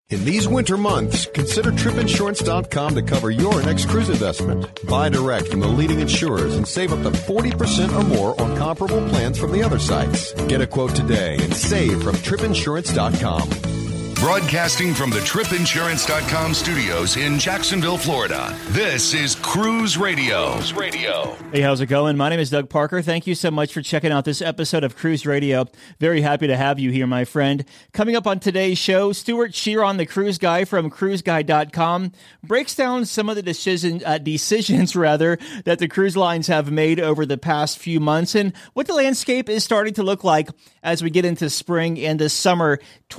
In these winter months, consider tripinsurance.com to cover your next cruise investment. Buy direct from the leading insurers and save up to 40% or more on comparable plans from the other sites. Get a quote today and save from tripinsurance.com. Broadcasting from the tripinsurance.com studios in Jacksonville, Florida. This is Cruise Radio. Hey, how's it going? My name is Doug Parker. Thank you so much for checking out this episode of Cruise Radio. Very happy to have you here, my friend. Coming up on today's show, Stuart Shearon, the cruise guy from cruiseguy.com, breaks down some of the decisions that the cruise lines have made over the past few months and what the landscape is starting to look like as we get into spring and the summer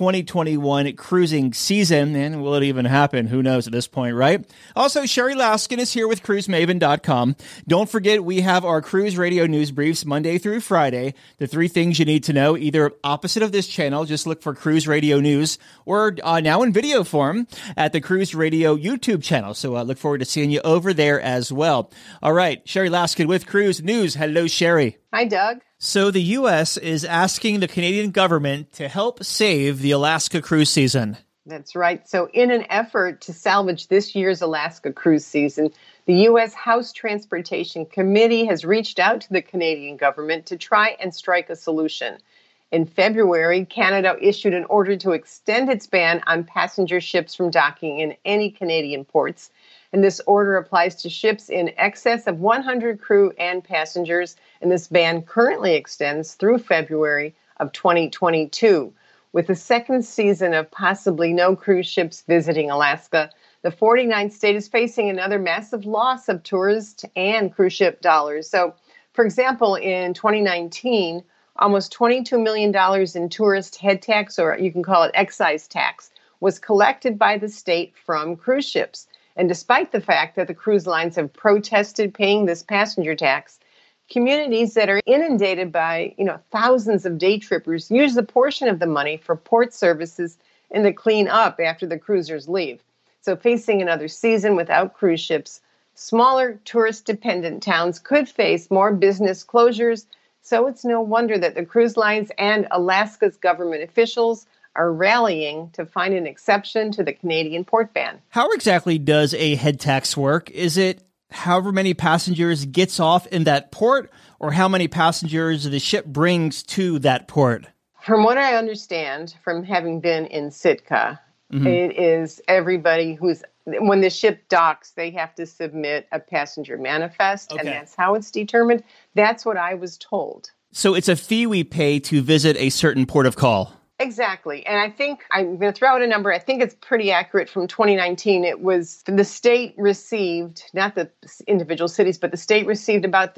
2021 cruising season. And will it even happen? Who knows at this point, right? Also, Sherry Laskin is here with cruisemaven.com. Don't forget, we have our Cruise Radio news briefs Monday through Friday. The 3 things you need to know, either opposite of this channel, just look for Cruise Radio News, or now in video form at the Cruise Radio YouTube channel. So I look forward to seeing you over there as well. All right, Sherry Laskin with Cruise News. Hello, Sherry. Hi, Doug. So the U.S. is asking the Canadian government to help save the Alaska cruise season. That's right. So in an effort to salvage this year's Alaska cruise season, the U.S. House Transportation Committee has reached out to the Canadian government to try and strike a solution. In February, Canada issued an order to extend its ban on passenger ships from docking in any Canadian ports. And this order applies to ships in excess of 100 crew and passengers. And this ban currently extends through February of 2022. With the second season of possibly no cruise ships visiting Alaska, the 49th state is facing another massive loss of tourist and cruise ship dollars. So, for example, in 2019, almost $22 million in tourist head tax, or you can call it excise tax, was collected by the state from cruise ships. And despite the fact that the cruise lines have protested paying this passenger tax, communities that are inundated by, thousands of day trippers use a portion of the money for port services and to clean up after the cruisers leave. So facing another season without cruise ships, smaller tourist-dependent towns could face more business closures. So it's no wonder that the cruise lines and Alaska's government officials are rallying to find an exception to the Canadian port ban. How exactly does a head tax work? Is it however many passengers gets off in that port, or how many passengers the ship brings to that port? From what I understand, from having been in Sitka, it is everybody when the ship docks, they have to submit a passenger manifest, and that's how it's determined. That's what I was told. So it's a fee we pay to visit a certain port of call. Exactly. And I think I'm going to throw out a number. I think it's pretty accurate from 2019. It was the state received, not the individual cities, but the state received about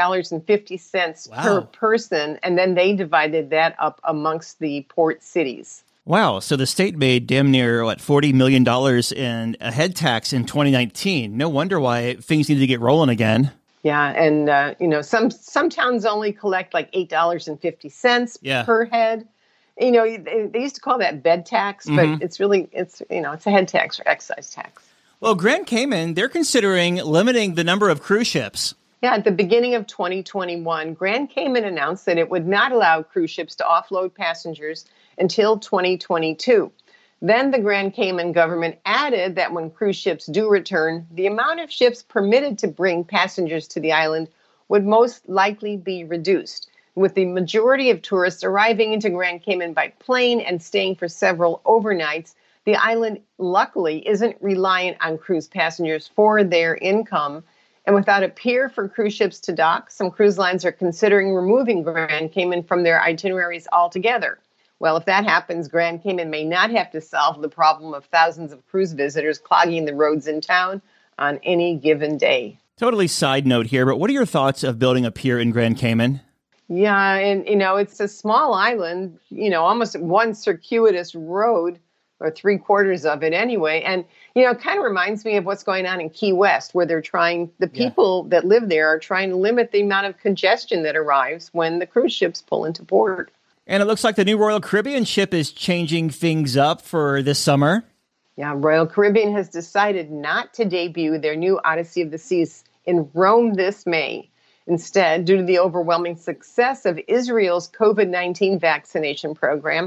$34.50 per person. And then they divided that up amongst the port cities. Wow. So the state made damn near, $40 million in a head tax in 2019. No wonder why things need to get rolling again. Yeah. And, some towns only collect like $8.50 per head. They used to call that bed tax, but it's a head tax or excise tax. Well, Grand Cayman, they're considering limiting the number of cruise ships. Yeah, at the beginning of 2021, Grand Cayman announced that it would not allow cruise ships to offload passengers until 2022. Then the Grand Cayman government added that when cruise ships do return, the amount of ships permitted to bring passengers to the island would most likely be reduced, with the majority of tourists arriving into Grand Cayman by plane and staying for several overnights. The island, luckily, isn't reliant on cruise passengers for their income. And without a pier for cruise ships to dock, some cruise lines are considering removing Grand Cayman from their itineraries altogether. Well, if that happens, Grand Cayman may not have to solve the problem of thousands of cruise visitors clogging the roads in town on any given day. Totally side note here, but what are your thoughts of building a pier in Grand Cayman? Yeah, and, it's a small island, almost one circuitous road, or 3/4 of it anyway. And, it kind of reminds me of what's going on in Key West, where the people that live there are trying to limit the amount of congestion that arrives when the cruise ships pull into port. And it looks like the new Royal Caribbean ship is changing things up for this summer. Yeah, Royal Caribbean has decided not to debut their new Odyssey of the Seas in Rome this May. Instead, due to the overwhelming success of Israel's COVID-19 vaccination program,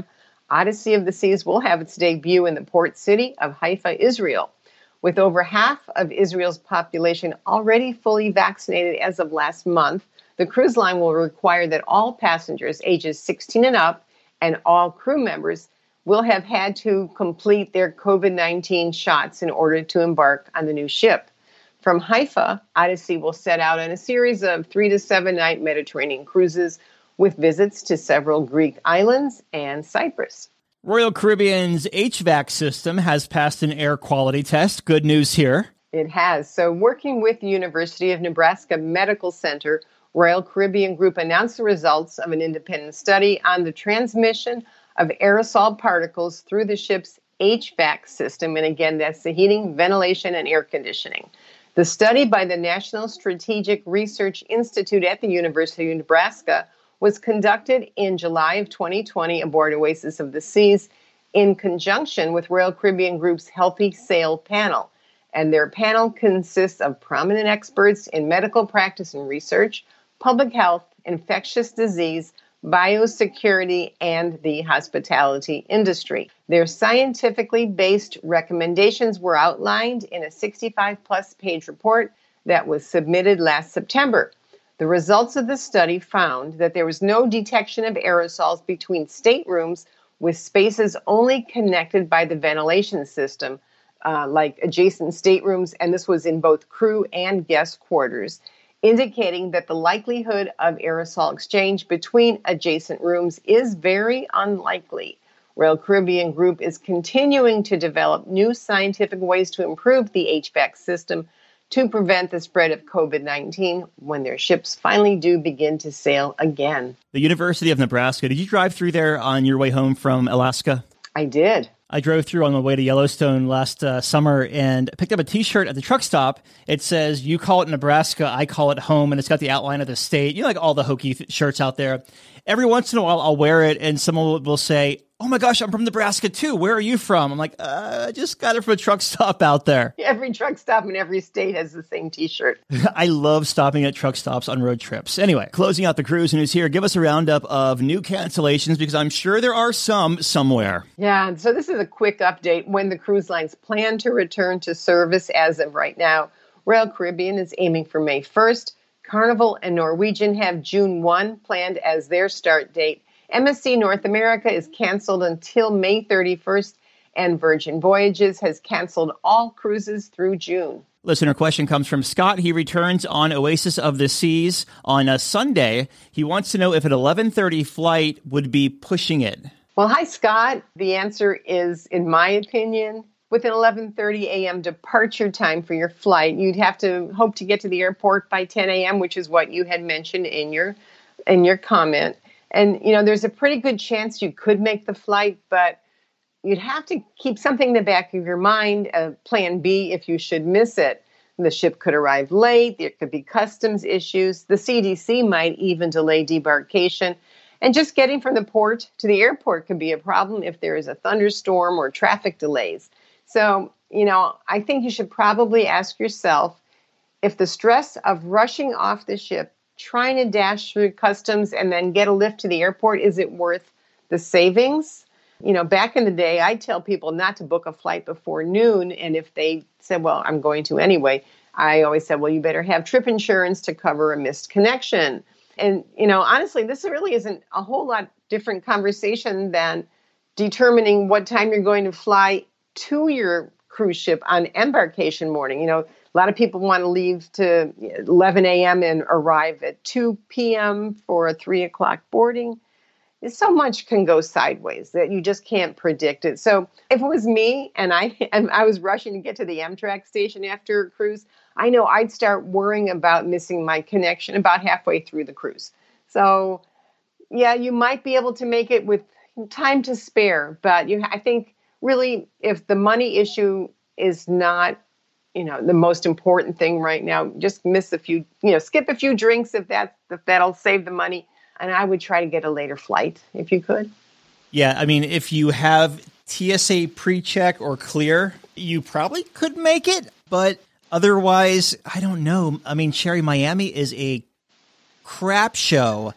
Odyssey of the Seas will have its debut in the port city of Haifa, Israel. With over half of Israel's population already fully vaccinated as of last month, the cruise line will require that all passengers ages 16 and up and all crew members will have had to complete their COVID-19 shots in order to embark on the new ship. From Haifa, Odyssey will set out on a series of 3 to 7 night Mediterranean cruises with visits to several Greek islands and Cyprus. Royal Caribbean's HVAC system has passed an air quality test. Good news here. It has. So working with the University of Nebraska Medical Center, Royal Caribbean Group announced the results of an independent study on the transmission of aerosol particles through the ship's HVAC system. And again, that's the heating, ventilation, and air conditioning. The study by the National Strategic Research Institute at the University of Nebraska was conducted in July of 2020 aboard Oasis of the Seas in conjunction with Royal Caribbean Group's Healthy Sail panel. And their panel consists of prominent experts in medical practice and research, public health, infectious disease, biosecurity, and the hospitality industry. Their scientifically based recommendations were outlined in a 65-plus page report that was submitted last September. The results of the study found that there was no detection of aerosols between staterooms with spaces only connected by the ventilation system, like adjacent staterooms, and this was in both crew and guest quarters, indicating that the likelihood of aerosol exchange between adjacent rooms is very unlikely. Royal Caribbean Group is continuing to develop new scientific ways to improve the HVAC system to prevent the spread of COVID-19 when their ships finally do begin to sail again. The University of Nebraska, did you drive through there on your way home from Alaska? I did. I drove through on the way to Yellowstone last summer and picked up a T-shirt at the truck stop. It says, "You call it Nebraska, I call it home," and it's got the outline of the state. You know, like all the hokey shirts out there. Every once in a while, I'll wear it, and someone will say, "Oh my gosh, I'm from Nebraska too. Where are you from?" I'm like, I just got it from a truck stop out there. Every truck stop in every state has the same T-shirt. I love stopping at truck stops on road trips. Anyway, closing out the cruise news here, give us a roundup of new cancellations because I'm sure there are some somewhere. Yeah, so this is a quick update when the cruise lines plan to return to service as of right now. Royal Caribbean is aiming for May 1st. Carnival and Norwegian have June 1 planned as their start date. MSC North America is canceled until May 31st, and Virgin Voyages has canceled all cruises through June. Listener question comes from Scott. He returns on Oasis of the Seas on a Sunday. He wants to know if an 11:30 flight would be pushing it. Well, hi, Scott. The answer is, in my opinion, with an 11:30 a.m. departure time for your flight, you'd have to hope to get to the airport by 10 a.m., which is what you had mentioned in your comment. And, you know, there's a pretty good chance you could make the flight, but you'd have to keep something in the back of your mind, plan B, if you should miss it. The ship could arrive late. There could be customs issues. The CDC might even delay debarkation. And just getting from the port to the airport could be a problem if there is a thunderstorm or traffic delays. So, you know, I think you should probably ask yourself if the stress of rushing off the ship, trying to dash through customs and then get a lift to the airport, is it worth the savings? You know, back in the day, I'd tell people not to book a flight before noon. And if they said, well, I'm going to anyway, I always said, well, you better have trip insurance to cover a missed connection. And, you know, honestly, this really isn't a whole lot different conversation than determining what time you're going to fly to your cruise ship on embarkation morning. You know, a lot of people want to leave to 11 a.m. and arrive at 2 p.m. for a 3 o'clock boarding. So much can go sideways that you just can't predict it. So if it was me and I was rushing to get to the Amtrak station after a cruise, I know I'd start worrying about missing my connection about halfway through the cruise. So yeah, you might be able to make it with time to spare, but I think really if the money issue is not, you know, the most important thing right now, just miss a few, you know, skip a few drinks if that'll save the money. And I would try to get a later flight if you could. Yeah, I mean, if you have TSA pre-check or clear, you probably could make it. But otherwise, I don't know. I mean, Sherry, Miami is a crap show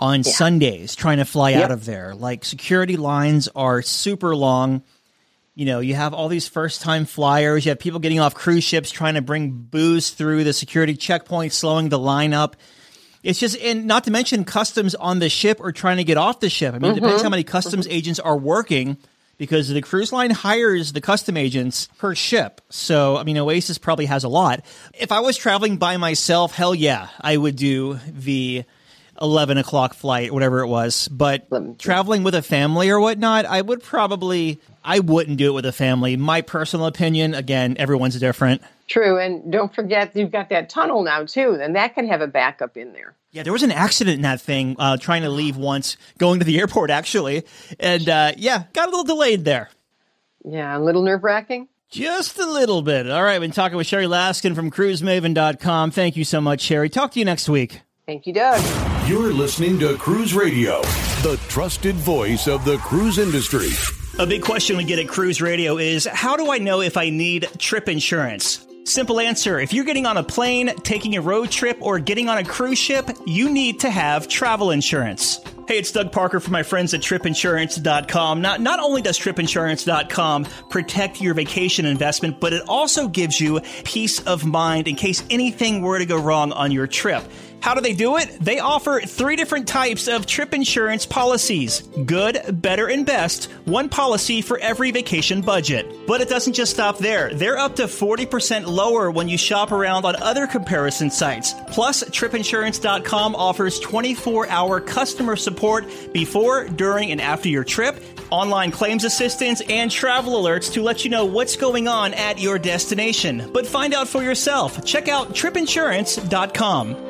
on Sundays trying to fly out of there. Like, security lines are super long. You know, you have all these first-time flyers. You have people getting off cruise ships trying to bring booze through the security checkpoint, slowing the line up. It's just, and not to mention customs on the ship or trying to get off the ship. I mean, it depends how many customs agents are working, because the cruise line hires the custom agents per ship. So, I mean, Oasis probably has a lot. If I was traveling by myself, hell yeah, I would do the 11 o'clock flight, whatever it was. But traveling with a family or whatnot, I wouldn't do it with a family. My personal opinion, again, everyone's different. True, and don't forget you've got that tunnel now, too, and that can have a backup in there. Yeah, there was an accident in that thing, trying to leave once, going to the airport, actually, and got a little delayed there. Yeah, a little nerve-wracking? Just a little bit. All right, been talking with Sherry Laskin from CruiseMaven.com. Thank you so much, Sherry. Talk to you next week. Thank you, Doug. You're listening to Cruise Radio, the trusted voice of the cruise industry. A big question we get at Cruise Radio is, how do I know if I need trip insurance? Simple answer. If you're getting on a plane, taking a road trip, or getting on a cruise ship, you need to have travel insurance. Hey, it's Doug Parker from my friends at TripInsurance.com. Not only does TripInsurance.com protect your vacation investment, but it also gives you peace of mind in case anything were to go wrong on your trip. How do they do it? They offer 3 different types of trip insurance policies. Good, better, and best. One policy for every vacation budget. But it doesn't just stop there. They're up to 40% lower when you shop around on other comparison sites. Plus, TripInsurance.com offers 24-hour customer support before, during, and after your trip, online claims assistance, and travel alerts to let you know what's going on at your destination. But find out for yourself. Check out TripInsurance.com.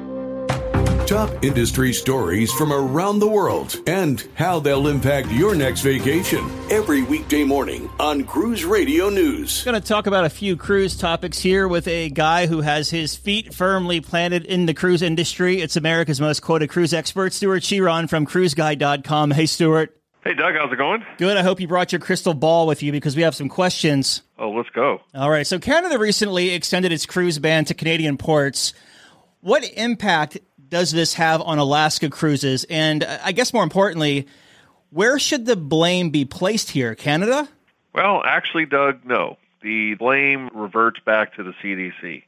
Top industry stories from around the world and how they'll impact your next vacation every weekday morning on Cruise Radio News. Going to talk about a few cruise topics here with a guy who has his feet firmly planted in the cruise industry. It's America's most quoted cruise expert, Stuart Chiron from CruiseGuide.com. Hey, Stuart. Hey, Doug. How's it going? Good. I hope you brought your crystal ball with you because we have some questions. Oh, let's go. All right. So Canada recently extended its cruise ban to Canadian ports. What impact does this have on Alaska cruises? And I guess more importantly, where should the blame be placed here? Canada? Well, actually, Doug, no. The blame reverts back to the CDC.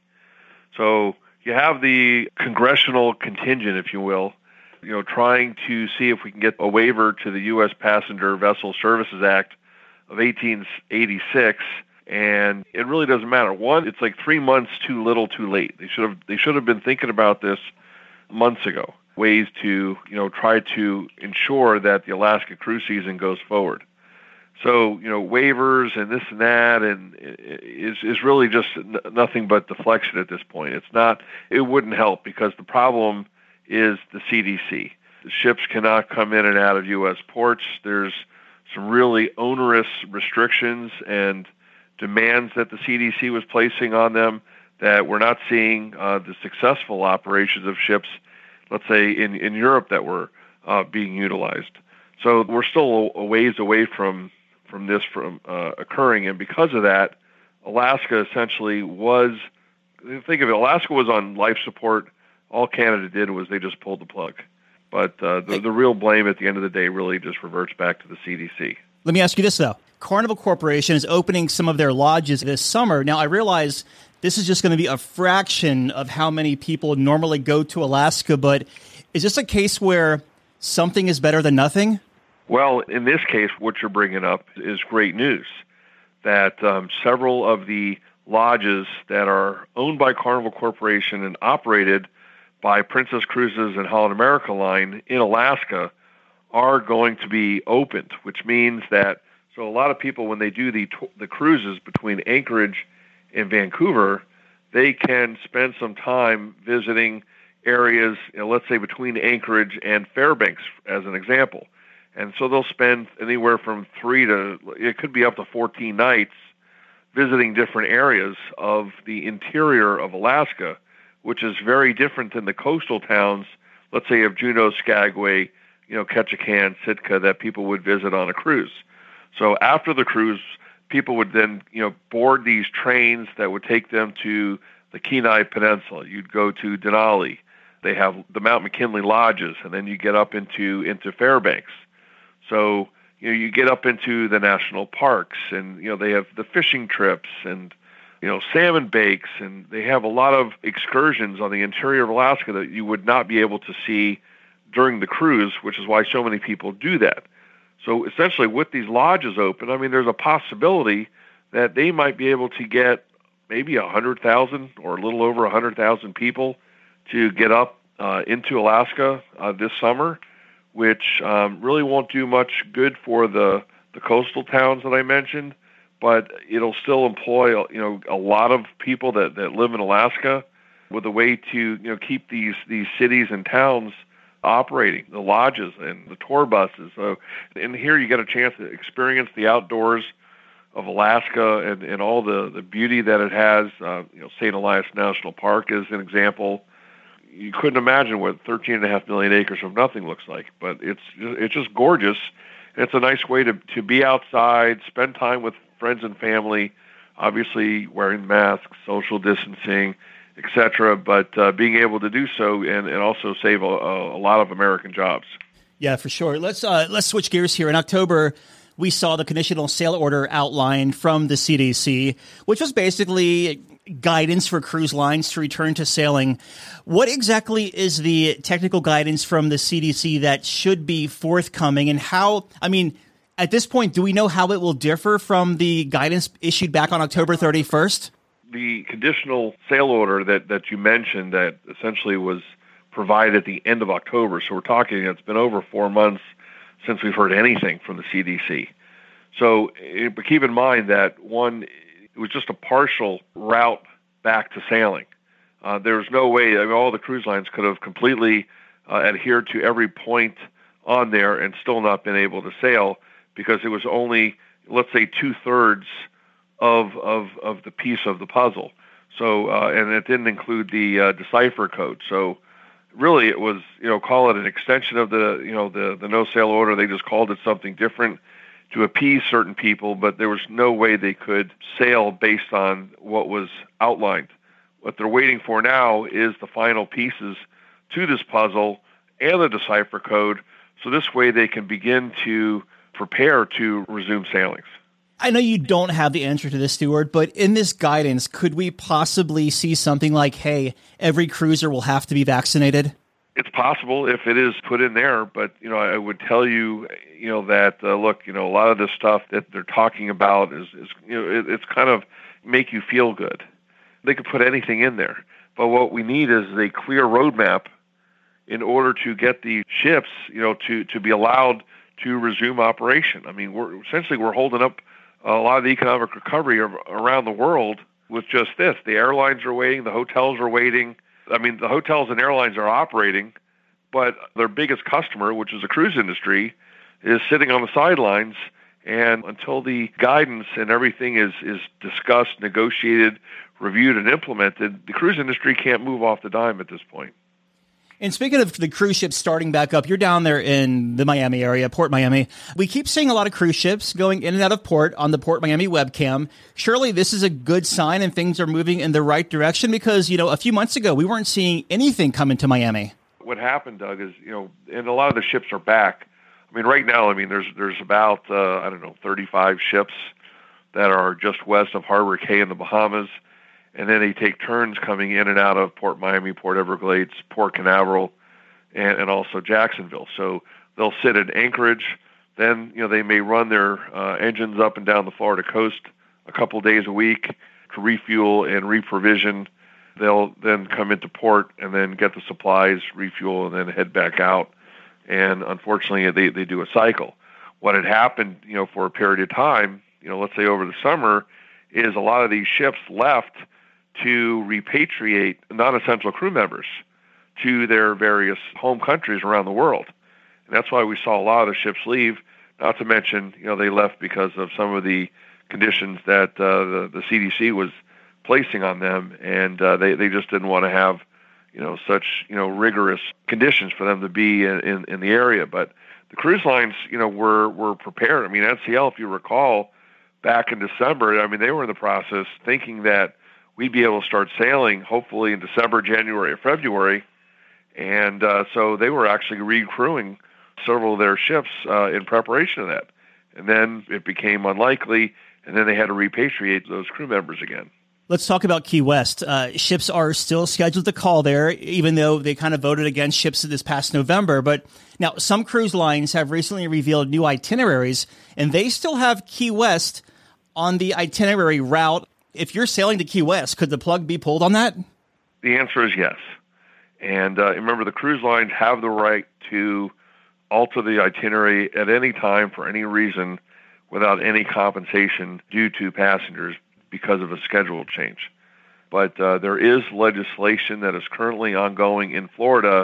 So you have the congressional contingent, if you will, trying to see if we can get a waiver to the U.S. Passenger Vessel Services Act of 1886. And it really doesn't matter. One, it's like 3 months too little, too late. They should have been thinking about this months ago, ways to try to ensure that the Alaska cruise season goes forward. So waivers and this and that and is really just nothing but deflection at this point. It wouldn't help because the problem is the CDC. The ships cannot come in and out of U.S. ports. There's some really onerous restrictions and demands that the CDC was placing on them that we're not seeing the successful operations of ships, let's say, in Europe that were being utilized. So we're still a ways away from this occurring, and because of that, Alaska essentially was, think of it, Alaska was on life support. All Canada did was they just pulled the plug. But the real blame at the end of the day really just reverts back to the CDC. Let me ask you this, though. Carnival Corporation is opening some of their lodges this summer. Now, I realize this is just going to be a fraction of how many people normally go to Alaska, but is this a case where something is better than nothing? Well, in this case, what you're bringing up is great news, that several of the lodges that are owned by Carnival Corporation and operated by Princess Cruises and Holland America Line in Alaska are going to be opened, which means that, so a lot of people, when they do the cruises between Anchorage in Vancouver, they can spend some time visiting areas, let's say between Anchorage and Fairbanks, as an example. And so they'll spend anywhere from 3 to, it could be up to 14 nights visiting different areas of the interior of Alaska, which is very different than the coastal towns, let's say of Juneau, Skagway, Ketchikan, Sitka, that people would visit on a cruise. So after the cruise, people would then, board these trains that would take them to the Kenai Peninsula. You'd go to Denali, They have the Mount McKinley Lodges, and then you get up into Fairbanks. So, you get up into the national parks, and, they have the fishing trips and, salmon bakes, and they have a lot of excursions on the interior of Alaska that you would not be able to see during the cruise, which is why so many people do that. So essentially, with these lodges open, there's a possibility that they might be able to get maybe 100,000 or a little over 100,000 people to get up into Alaska this summer, which really won't do much good for the coastal towns that I mentioned, but it'll still employ a lot of people that live in Alaska with a way to keep these cities and towns operating, the lodges and the tour buses. So, and here you get a chance to experience the outdoors of Alaska and all the beauty that it has. St. Elias National Park is an example. You couldn't imagine what 13.5 million acres of nothing looks like, but it's just gorgeous. It's a nice way to be outside, spend time with friends and family, obviously wearing masks, social distancing, etc., but being able to do so and also save a lot of American jobs. Yeah, for sure. Let's switch gears here. In October, we saw the conditional sail order outlined from the CDC, which was basically guidance for cruise lines to return to sailing. What exactly is the technical guidance from the CDC that should be forthcoming, and how, at this point, do we know how it will differ from the guidance issued back on October 31st? The conditional sail order that you mentioned that essentially was provided at the end of October, so we're talking, it's been over 4 months since we've heard anything from the CDC. So, but keep in mind that, one, it was just a partial route back to sailing. There's no way, all the cruise lines could have completely adhered to every point on there and still not been able to sail, because it was only, let's say, 2/3 of the piece of the puzzle. So, and it didn't include the decipher code. So really it was, call it an extension of the no sail order. They just called it something different to appease certain people, but there was no way they could sail based on what was outlined. What they're waiting for now is the final pieces to this puzzle and the decipher code, so this way they can begin to prepare to resume sailings. I know you don't have the answer to this, Stuart, but in this guidance, could we possibly see something like, hey, every cruiser will have to be vaccinated? It's possible if it is put in there, but, I would tell you, that, look, a lot of this stuff that they're talking about is it's kind of make you feel good. They could put anything in there, but what we need is a clear roadmap in order to get the ships, to be allowed to resume operation. We're holding up a lot of the economic recovery around the world with just this. The airlines are waiting, the hotels are waiting. The hotels and airlines are operating, but their biggest customer, which is the cruise industry, is sitting on the sidelines. And until the guidance and everything is discussed, negotiated, reviewed, and implemented, the cruise industry can't move off the dime at this point. And speaking of the cruise ships starting back up, you're down there in the Miami area, Port Miami. We keep seeing a lot of cruise ships going in and out of port on the Port Miami webcam. Surely this is a good sign and things are moving in the right direction, because, a few months ago, we weren't seeing anything come into Miami. What happened, Doug, is, and a lot of the ships are back. Right now, there's about, 35 ships that are just west of Harbor Cay in the Bahamas. And then they take turns coming in and out of Port Miami, Port Everglades, Port Canaveral, and also Jacksonville. So they'll sit at Anchorage. Then, they may run their engines up and down the Florida coast a couple days a week to refuel and reprovision. They'll then come into port and then get the supplies, refuel, and then head back out. And unfortunately, they do a cycle. What had happened, for a period of time, let's say over the summer, is a lot of these ships left to repatriate non-essential crew members to their various home countries around the world. And that's why we saw a lot of the ships leave, not to mention, they left because of some of the conditions that the CDC was placing on them, and they just didn't want to have, such, rigorous conditions for them to be in the area. But the cruise lines, were prepared. NCL, if you recall, back in December, they were in the process thinking that we'd be able to start sailing hopefully in December, January, or February. And so they were actually recrewing several of their ships in preparation of that. And then it became unlikely, and then they had to repatriate those crew members again. Let's talk about Key West. Ships are still scheduled to call there, even though they kind of voted against ships this past November. But now some cruise lines have recently revealed new itineraries, and they still have Key West on the itinerary route. If you're sailing to Key West, could the plug be pulled on that? The answer is yes. And remember, the cruise lines have the right to alter the itinerary at any time for any reason without any compensation due to passengers because of a schedule change. But there is legislation that is currently ongoing in Florida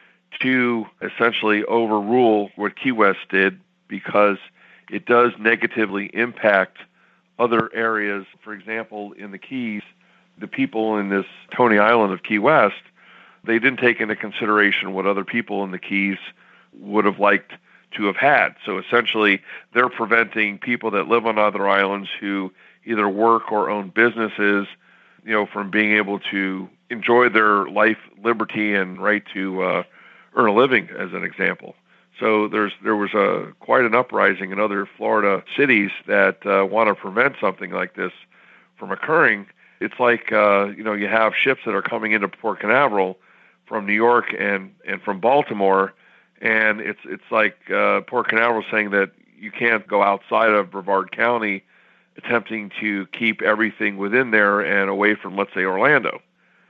to essentially overrule what Key West did, because it does negatively impact other areas. For example, in the Keys, the people in this Tony Island of Key West, they didn't take into consideration what other people in the Keys would have liked to have had. So essentially, they're preventing people that live on other islands who either work or own businesses, from being able to enjoy their life, liberty, and right to earn a living, as an example. So there was quite an uprising in other Florida cities that want to prevent something like this from occurring. It's like you have ships that are coming into Port Canaveral from New York and from Baltimore, and it's like Port Canaveral saying that you can't go outside of Brevard County, attempting to keep everything within there and away from, let's say, Orlando.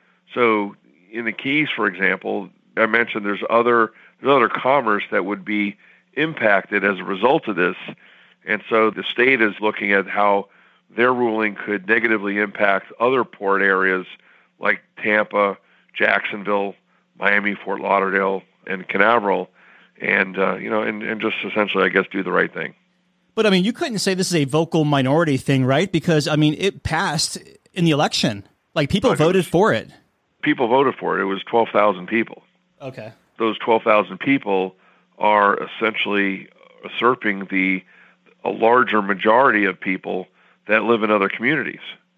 So in the Keys, for example, I mentioned there's other commerce that would be impacted as a result of this. And so the state is looking at how their ruling could negatively impact other port areas like Tampa, Jacksonville, Miami, Fort Lauderdale, and Canaveral, and just essentially, I guess, do the right thing. But, you couldn't say this is a vocal minority thing, right? Because, it passed in the election. Like, people voted for it. People voted for it. It was 12,000 people. Okay. Those 12,000 people are essentially usurping a larger majority of people that live in other communities.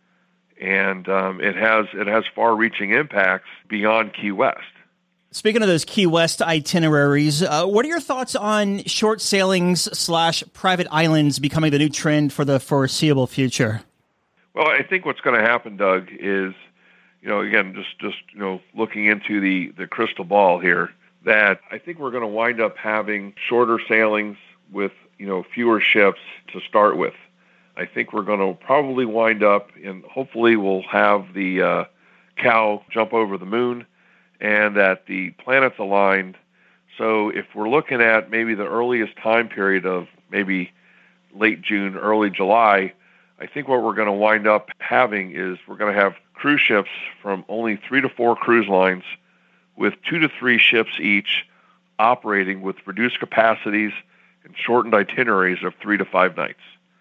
And it has far-reaching impacts beyond Key West. Speaking of those Key West itineraries, what are your thoughts on short sailings / private islands becoming the new trend for the foreseeable future? Well, I think what's going to happen, Doug, is, again, just looking into the crystal ball here, that I think we're going to wind up having shorter sailings with, fewer ships to start with. I think we're going to probably wind up, and hopefully we'll have the cow jump over the moon, and that the planets aligned. So if we're looking at maybe the earliest time period of maybe late June, early July, I think what we're going to wind up having is we're going to have cruise ships from only 3 to 4 cruise lines with 2 to 3 ships each operating with reduced capacities and shortened itineraries of 3 to 5 nights.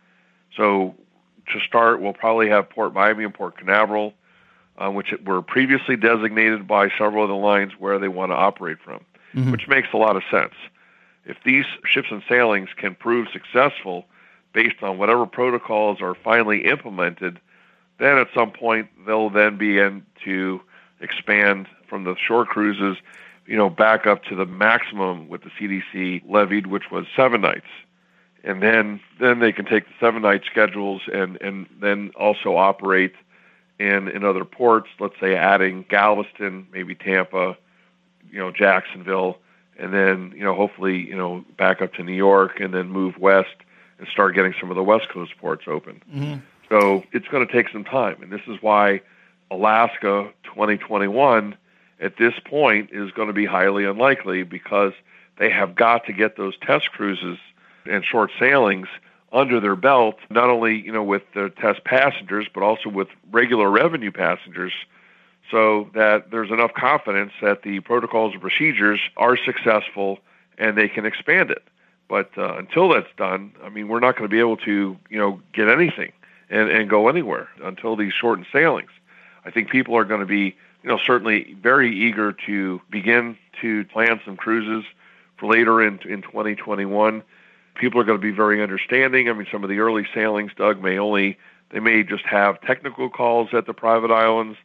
So to start, we'll probably have Port Miami and Port Canaveral, which were previously designated by several of the lines where they want to operate from, which makes a lot of sense. If these ships and sailings can prove successful based on whatever protocols are finally implemented, then at some point they'll then begin to expand from the shore cruises, back up to the maximum with the CDC levied, which was 7 nights. And then they can take the 7-night schedules and then also operate in other ports, let's say adding Galveston, maybe Tampa, Jacksonville, and then, hopefully, back up to New York and then move west and start getting some of the West Coast ports open. Mm-hmm. So it's going to take some time. And this is why Alaska 2021 at this point is going to be highly unlikely, because they have got to get those test cruises and short sailings under their belt, not only, with the test passengers, but also with regular revenue passengers, so that there's enough confidence that the protocols and procedures are successful and they can expand it. But until that's done, we're not going to be able to, get anything and go anywhere until these shortened sailings. I think people are going to be, certainly very eager to begin to plan some cruises for later in 2021. People are going to be very understanding. Some of the early sailings, Doug, they may just have technical calls at the private islands.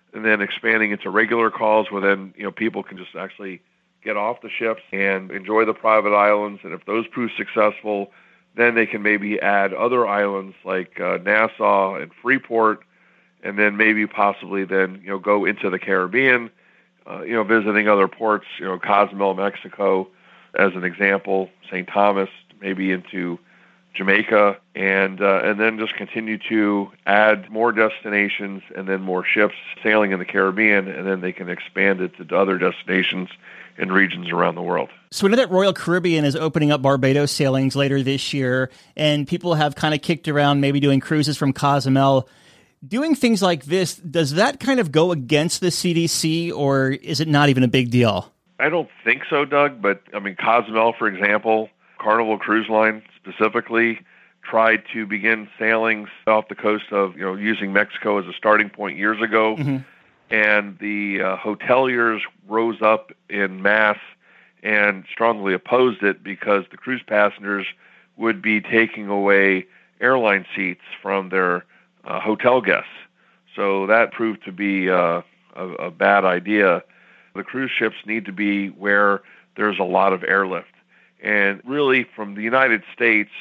and then expanding into regular calls where then, people can just actually get off the ships and enjoy the private islands. And if those prove successful, then they can maybe add other islands like Nassau and Freeport, and then maybe possibly then, go into the Caribbean, visiting other ports, Cozumel, Mexico, as an example, St. Thomas, maybe into Jamaica, and then just continue to add more destinations and then more ships sailing in the Caribbean, and then they can expand it to other destinations in regions around the world. So we know that Royal Caribbean is opening up Barbados sailings later this year, and people have kind of kicked around maybe doing cruises from Cozumel. Doing things like this, does that kind of go against the CDC, or is it not even a big deal? I don't think so, Doug, but Cozumel, for example, Carnival Cruise Line specifically, tried to begin sailings off the coast of, using Mexico as a starting point years ago. Mm-hmm. And the hoteliers rose up in mass and strongly opposed it because the cruise passengers would be taking away airline seats from their hotel guests. So that proved to be a bad idea. The cruise ships need to be where there's a lot of airlift. And really, from the United States,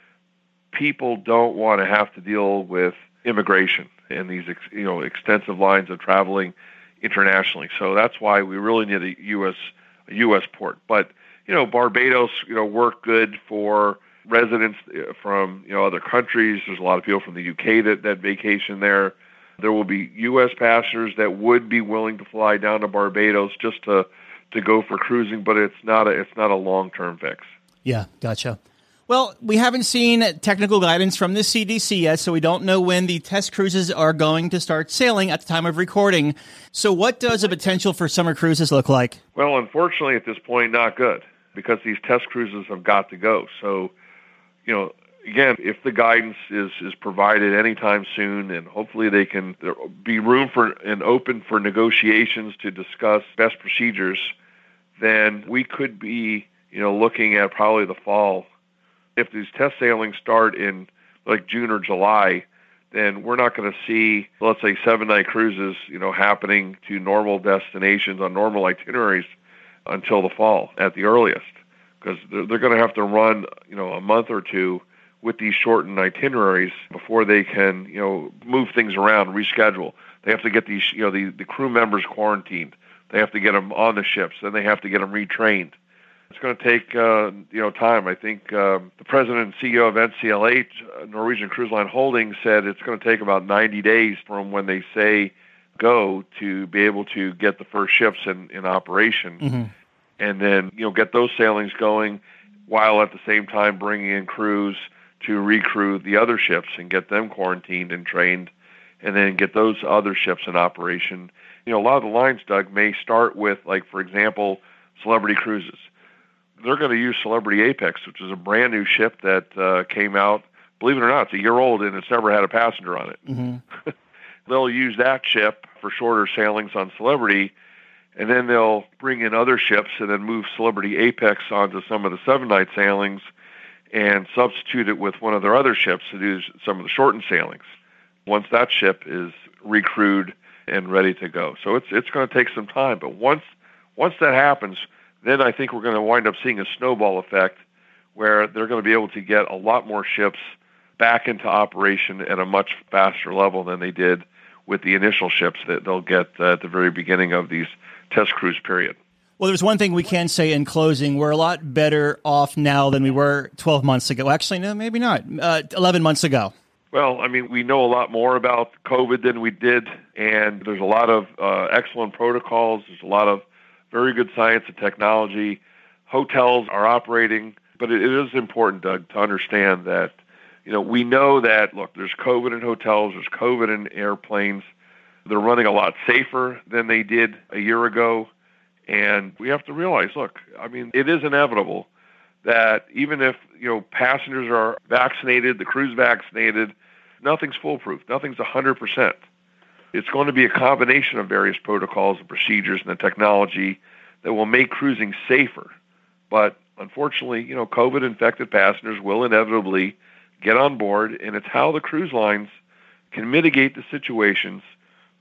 people don't want to have to deal with immigration and these extensive lines of traveling internationally. So that's why we really need a U.S. port. But Barbados work good for residents from other countries. There's a lot of people from the U.K. that vacation there. There will be U.S. passengers that would be willing to fly down to Barbados just to go for cruising, but it's not a long-term fix. Yeah, gotcha. Well, we haven't seen technical guidance from the CDC yet, so we don't know when the test cruises are going to start sailing at the time of recording. So what does the potential for summer cruises look like? Well, unfortunately, at this point, not good, because these test cruises have got to go. So, again, if the guidance is provided anytime soon, and hopefully there'll be room for and open for negotiations to discuss best procedures, then we could be, looking at probably the fall. If these test sailings start in like June or July, then we're not going to see, let's say, 7-night cruises, happening to normal destinations on normal itineraries until the fall at the earliest, because they're going to have to run, a month or two with these shortened itineraries before they can, move things around, reschedule. They have to get these, the crew members quarantined. They have to get them on the ships, then they have to get them retrained. It's going to take, time. I think the president and CEO of NCLH, Norwegian Cruise Line Holdings, said it's going to take about 90 days from when they say go to be able to get the first ships in operation. Mm-hmm. And then, get those sailings going while at the same time bringing in crews to recrew the other ships and get them quarantined and trained, and then get those other ships in operation. A lot of the lines, Doug, may start with, like, for example, Celebrity Cruises. They're going to use Celebrity Apex, which is a brand new ship that came out. Believe it or not, it's a year old and it's never had a passenger on it. Mm-hmm. They'll use that ship for shorter sailings on Celebrity, and then they'll bring in other ships and then move Celebrity Apex onto some of the 7-night sailings and substitute it with one of their other ships to do some of the shortened sailings once that ship is recrewed and ready to go. So it's going to take some time, but once that happens, then I think we're going to wind up seeing a snowball effect where they're going to be able to get a lot more ships back into operation at a much faster level than they did with the initial ships that they'll get at the very beginning of these test cruise period. Well, there's one thing we can say in closing. We're a lot better off now than we were 12 months ago. Actually, no, maybe not. 11 months ago. Well, we know a lot more about COVID than we did, and there's a lot of excellent protocols. There's a lot of very good science and technology. Hotels are operating, but it is important, Doug, to understand that, we know that, look, there's COVID in hotels, there's COVID in airplanes. They're running a lot safer than they did a year ago. And we have to realize, look, it is inevitable that even if, passengers are vaccinated, the crew's vaccinated, nothing's foolproof. Nothing's 100%. It's going to be a combination of various protocols and procedures and the technology that will make cruising safer. But unfortunately, COVID-infected passengers will inevitably get on board, and it's how the cruise lines can mitigate the situations,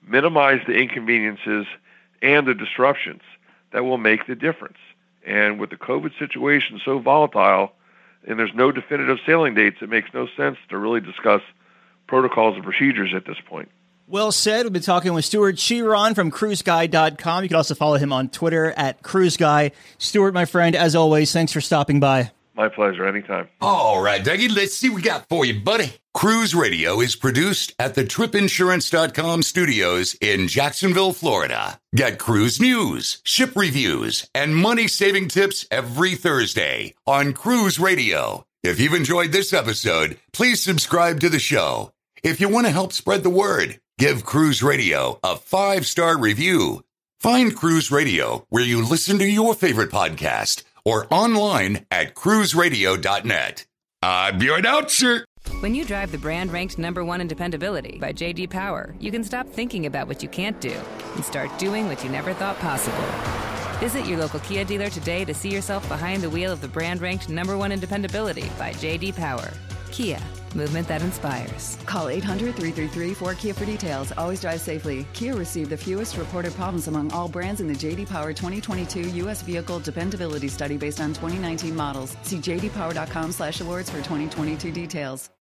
minimize the inconveniences and the disruptions that will make the difference. And with the COVID situation so volatile, and there's no definitive sailing dates, it makes no sense to really discuss protocols and procedures at this point. Well said. We've been talking with Stuart Chiron from cruiseguy.com. You can also follow him on Twitter at cruiseguy. Stuart, my friend, as always, thanks for stopping by. My pleasure. Anytime. All right, Dougie, let's see what we got for you, buddy. Cruise Radio is produced at the TripInsurance.com studios in Jacksonville, Florida. Get cruise news, ship reviews, and money-saving tips every Thursday on Cruise Radio. If you've enjoyed this episode, please subscribe to the show. If you want to help spread the word, give Cruise Radio a 5-star review. Find Cruise Radio where you listen to your favorite podcast or online at cruiseradio.net. I'm your announcer. When you drive the brand-ranked #1 in dependability by J.D. Power, you can stop thinking about what you can't do and start doing what you never thought possible. Visit your local Kia dealer today to see yourself behind the wheel of the brand-ranked #1 in dependability by J.D. Power. Kia, movement that inspires. Call 800-333-4KIA for details. Always drive safely. Kia received the fewest reported problems among all brands in the J.D. Power 2022 U.S. Vehicle Dependability Study based on 2019 models. See jdpower.com/awards for 2022 details.